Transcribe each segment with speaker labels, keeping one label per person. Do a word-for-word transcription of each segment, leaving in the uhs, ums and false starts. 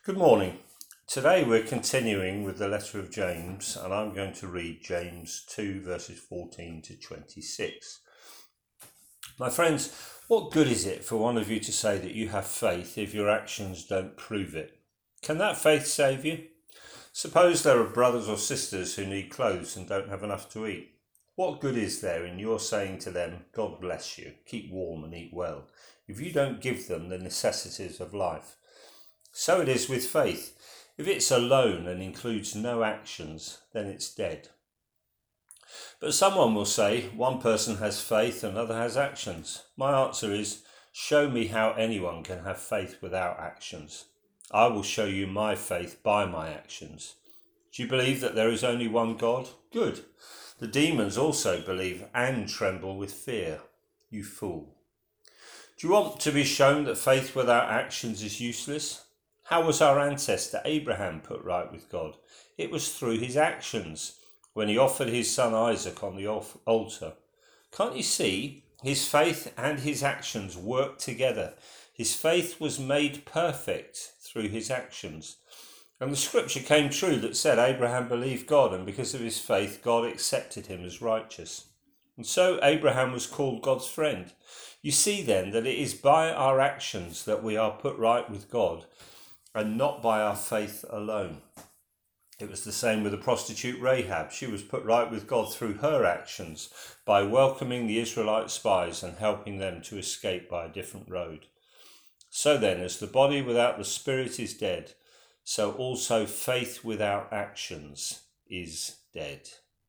Speaker 1: Good morning. Today we're continuing with the letter of James, and I'm going to read James two verses fourteen to twenty-six. My friends, what good is it for one of you to say that you have faith if your actions don't prove it? Can that faith save you? Suppose there are brothers or sisters who need clothes and don't have enough to eat. What good is there in your saying to them, God bless you, keep warm and eat well, if you don't give them the necessities of life? So it is with faith. If it's alone and includes no actions, then it's dead. But someone will say, one person has faith, another has actions. My answer is, show me how anyone can have faith without actions. I will show you my faith by my actions. Do you believe that there is only one God? Good. The demons also believe and tremble with fear. You fool. Do you want to be shown that faith without actions is useless? How was our ancestor Abraham put right with God? It was through his actions, when he offered his son Isaac on the altar. Can't you see? His faith and his actions worked together. His faith was made perfect through his actions. And the scripture came true that said Abraham believed God, and because of his faith, God accepted him as righteous. And so Abraham was called God's friend. You see then that it is by our actions that we are put right with God, and not by our faith alone. It was the same with the prostitute Rahab. She was put right with God through her actions by welcoming the Israelite spies and helping them to escape by a different road. So then, as the body without the spirit is dead, so also faith without actions is dead.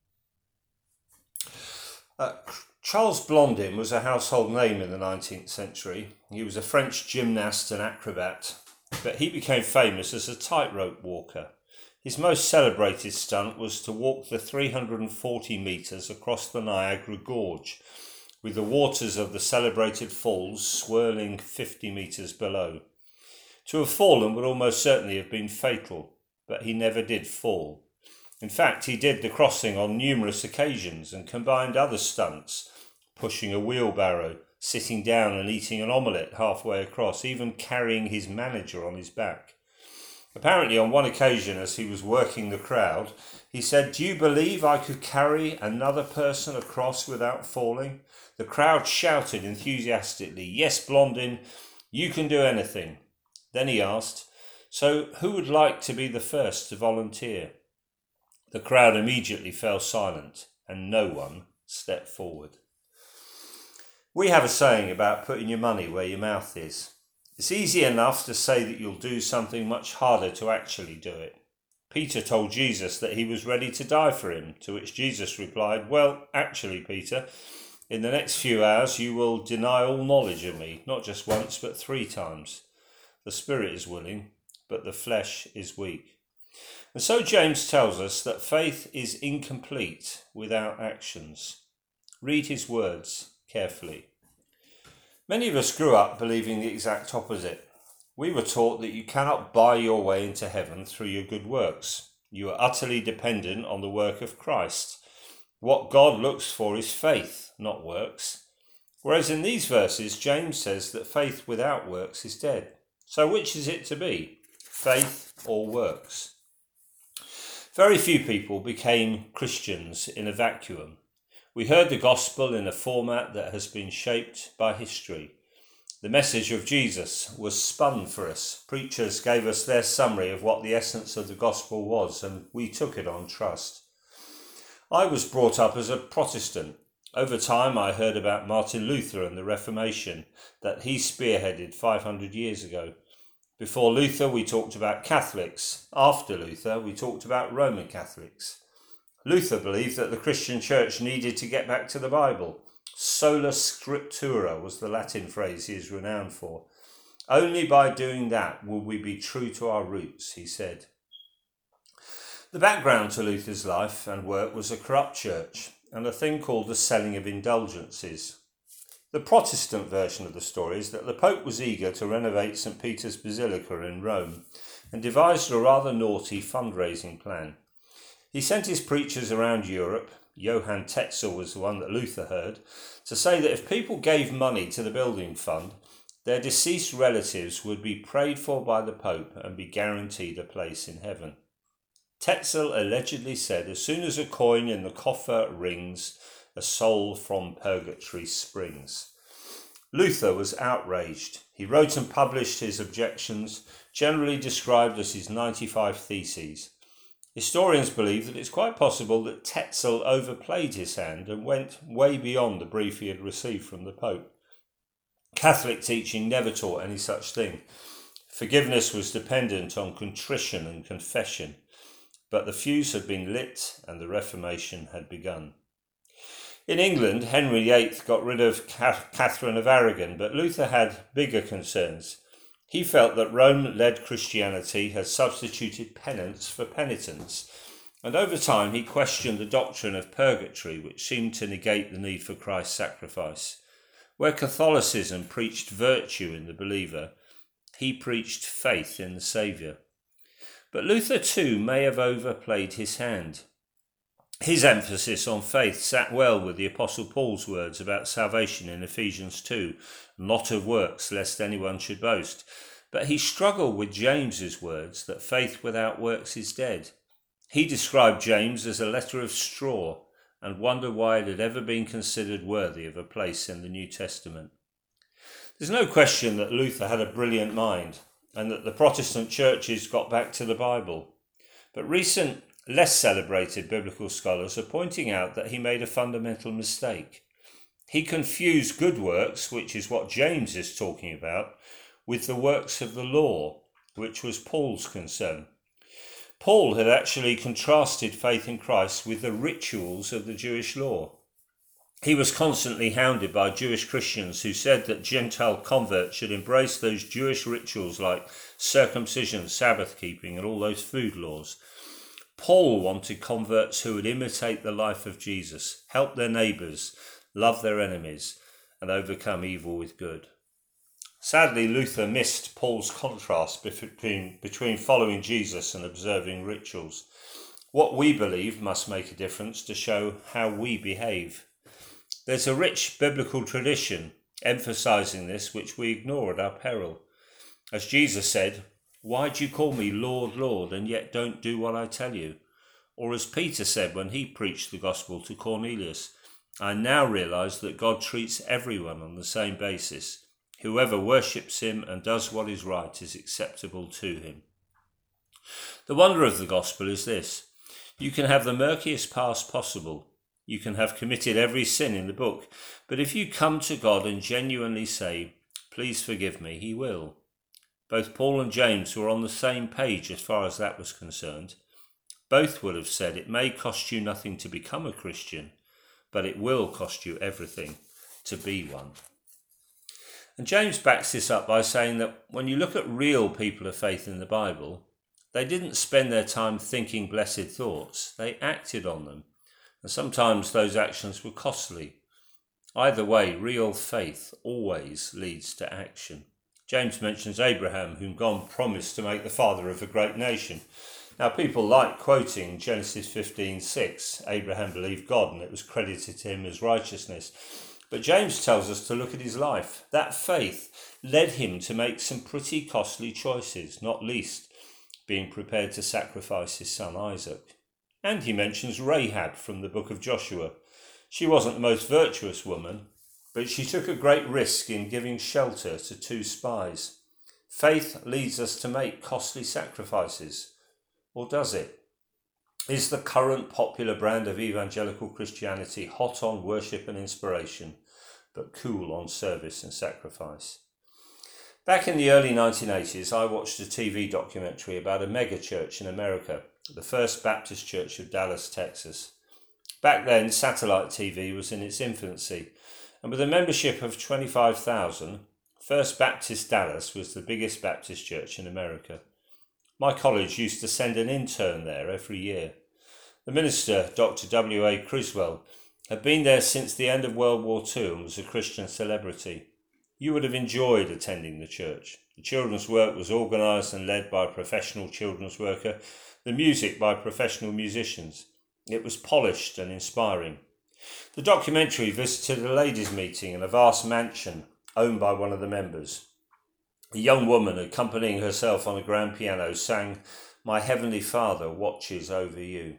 Speaker 1: Uh, Charles Blondin was a household name in the nineteenth century. He was a French gymnast and acrobat, but he became famous as a tightrope walker. His most celebrated stunt was to walk the three hundred forty metres across the Niagara Gorge, with the waters of the celebrated falls swirling fifty metres below. To have fallen would almost certainly have been fatal, but he never did fall. In fact, he did the crossing on numerous occasions and combined other stunts, pushing a wheelbarrow, sitting down and eating an omelette halfway across, even carrying his manager on his back. Apparently, on one occasion, as he was working the crowd, he said, "Do you believe I could carry another person across without falling?" The crowd shouted enthusiastically, "Yes, Blondin, you can do anything." Then he asked, "So who would like to be the first to volunteer?" The crowd immediately fell silent, and no one stepped forward. We have a saying about putting your money where your mouth is. It's easy enough to say that you'll do something, much harder to actually do it. Peter told Jesus that he was ready to die for him, to which Jesus replied, "Well, actually, Peter, in the next few hours you will deny all knowledge of me, not just once, but three times. The spirit is willing, but the flesh is weak." And so James tells us that faith is incomplete without actions. Read his words carefully. Many of us grew up believing the exact opposite. We were taught that you cannot buy your way into heaven through your good works. You are utterly dependent on the work of Christ. What God looks for is faith, not works. Whereas in these verses, James says that faith without works is dead. So which is it to be? Faith or works? Very few people became Christians in a vacuum. We heard the gospel in a format that has been shaped by history. The message of Jesus was spun for us. Preachers gave us their summary of what the essence of the gospel was, and we took it on trust. I was brought up as a Protestant. Over time, I heard about Martin Luther and the Reformation that he spearheaded five hundred years ago. Before Luther, we talked about Catholics. After Luther, we talked about Roman Catholics. Luther believed that the Christian church needed to get back to the Bible. Sola scriptura was the Latin phrase he is renowned for. Only by doing that will we be true to our roots, he said. The background to Luther's life and work was a corrupt church and a thing called the selling of indulgences. The Protestant version of the story is that the Pope was eager to renovate Saint Peter's Basilica in Rome and devised a rather naughty fundraising plan. He sent his preachers around Europe, Johann Tetzel was the one that Luther heard, to say that if people gave money to the building fund, Their deceased relatives would be prayed for by the Pope and be guaranteed a place in heaven. Tetzel allegedly said, as soon as a coin in the coffer rings, a soul from purgatory springs. Luther was outraged. He wrote and published his objections, generally described as his ninety-five Theses. Historians believe that it's quite possible that Tetzel overplayed his hand and went way beyond the brief he had received from the Pope. Catholic teaching never taught any such thing. Forgiveness was dependent on contrition and confession, but the fuse had been lit and the Reformation had begun. In England, Henry the Eighth got rid of Catherine of Aragon, but Luther had bigger concerns. He felt that Rome-led Christianity had substituted penance for penitence, and over time he questioned the doctrine of purgatory, which seemed to negate the need for Christ's sacrifice. Where Catholicism preached virtue in the believer, he preached faith in the Saviour. But Luther too may have overplayed his hand. His emphasis on faith sat well with the Apostle Paul's words about salvation in Ephesians two, not of works, lest anyone should boast. But he struggled with James's words that faith without works is dead. He described James as a letter of straw and wondered why it had ever been considered worthy of a place in the New Testament. There's no question that Luther had a brilliant mind and that the Protestant churches got back to the Bible. But recent, less celebrated biblical scholars are pointing out that he made a fundamental mistake. He confused good works, which is what James is talking about, with the works of the law, which was Paul's concern. Paul had actually contrasted faith in Christ with the rituals of the Jewish law. He was constantly hounded by Jewish Christians who said that Gentile converts should embrace those Jewish rituals like circumcision, Sabbath keeping, and all those food laws. Paul wanted converts who would imitate the life of Jesus, help their neighbours, love their enemies, and overcome evil with good. Sadly, Luther missed Paul's contrast between, between following Jesus and observing rituals. What we believe must make a difference to show how we behave. There's a rich biblical tradition emphasising this which we ignore at our peril. As Jesus said, "Why do you call me Lord, Lord, and yet don't do what I tell you?" Or as Peter said when he preached the gospel to Cornelius, "I now realise that God treats everyone on the same basis. Whoever worships him and does what is right is acceptable to him." The wonder of the gospel is this: you can have the murkiest past possible. You can have committed every sin in the book. But if you come to God and genuinely say, "Please forgive me," he will. Both Paul and James were on the same page as far as that was concerned. Both would have said it may cost you nothing to become a Christian, but it will cost you everything to be one. And James backs this up by saying that when you look at real people of faith in the Bible, they didn't spend their time thinking blessed thoughts, they acted on them. And sometimes those actions were costly. Either way, real faith always leads to action. James mentions Abraham, whom God promised to make the father of a great nation. Now, people like quoting Genesis fifteen six, Abraham believed God and it was credited to him as righteousness. But James tells us to look at his life. That faith led him to make some pretty costly choices, not least being prepared to sacrifice his son Isaac. And he mentions Rahab from the book of Joshua. She wasn't the most virtuous woman, but she took a great risk in giving shelter to two spies. Faith leads us to make costly sacrifices. Or does it? Is the current popular brand of evangelical Christianity hot on worship and inspiration, but cool on service and sacrifice? Back in the early nineteen eighties, I watched a T V documentary about a mega church in America, the First Baptist Church of Dallas, Texas. Back then, satellite T V was in its infancy, and with a membership of twenty-five thousand, First Baptist Dallas was the biggest Baptist church in America. My college used to send an intern there every year. The minister, Doctor W A Criswell, had been there since the end of World War Two and was a Christian celebrity. You would have enjoyed attending the church. The children's work was organised and led by a professional children's worker, the music by professional musicians. It was polished and inspiring. The documentary visited a ladies' meeting in a vast mansion owned by one of the members. A young woman accompanying herself on a grand piano sang, "My Heavenly Father watches over you."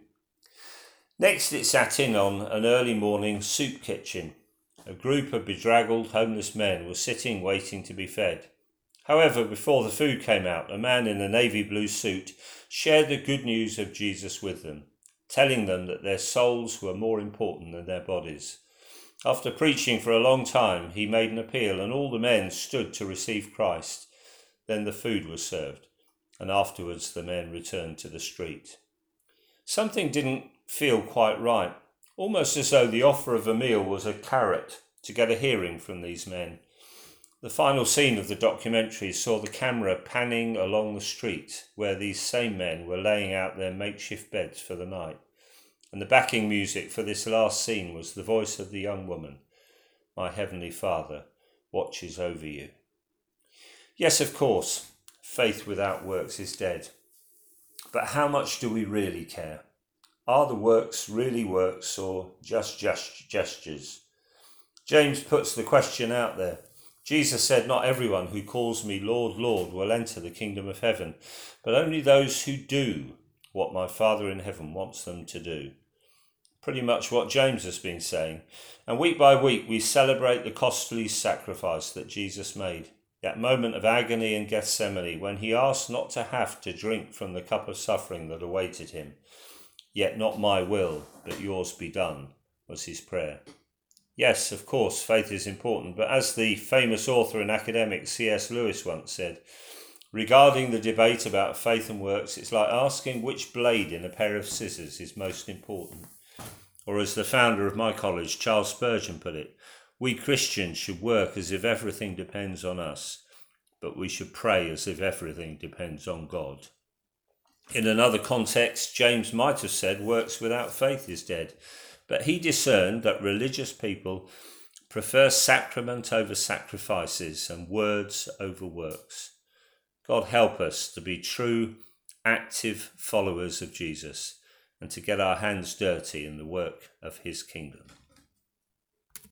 Speaker 1: Next it sat in on an early morning soup kitchen. A group of bedraggled homeless men were sitting waiting to be fed. However, before the food came out, a man in a navy blue suit shared the good news of Jesus with them, telling them that their souls were more important than their bodies. After preaching for a long time, he made an appeal and all the men stood to receive Christ. Then the food was served, and afterwards the men returned to the street. Something didn't feel quite right, almost as though the offer of a meal was a carrot to get a hearing from these men. The final scene of the documentary saw the camera panning along the street where these same men were laying out their makeshift beds for the night. And the backing music for this last scene was the voice of the young woman. "My Heavenly Father watches over you." Yes, of course, faith without works is dead. But how much do we really care? Are the works really works or just gest- gestures? James puts the question out there. Jesus said, "Not everyone who calls me Lord, Lord will enter the kingdom of heaven, but only those who do what my Father in heaven wants them to do." Pretty much what James has been saying. And week by week we celebrate the costly sacrifice that Jesus made. That moment of agony in Gethsemane when he asked not to have to drink from the cup of suffering that awaited him. "Yet not my will, but yours be done," was his prayer. Yes, of course, faith is important, but as the famous author and academic C S Lewis once said, regarding the debate about faith and works, it's like asking which blade in a pair of scissors is most important. Or as the founder of my college, Charles Spurgeon, put it, we Christians should work as if everything depends on us, but we should pray as if everything depends on God. In another context, James might have said works without faith is dead, but he discerned that religious people prefer sacrament over sacrifices and words over works. God help us to be true, active followers of Jesus and to get our hands dirty in the work of his kingdom.